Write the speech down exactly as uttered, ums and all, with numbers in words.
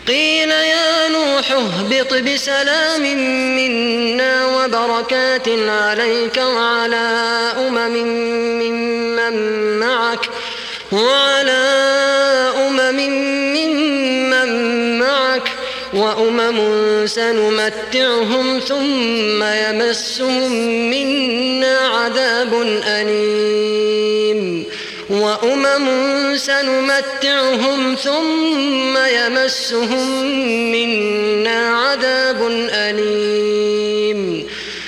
قيل يا نوح اهبط بسلام منا وبركات عليك وعلى أمم ممن معك وعلى أمم ممن معك وأمم سنمتعهم ثم يمسهم منا عذاب أليم وأمم سنمتعهم ثم يمسهم منا عذاب أليم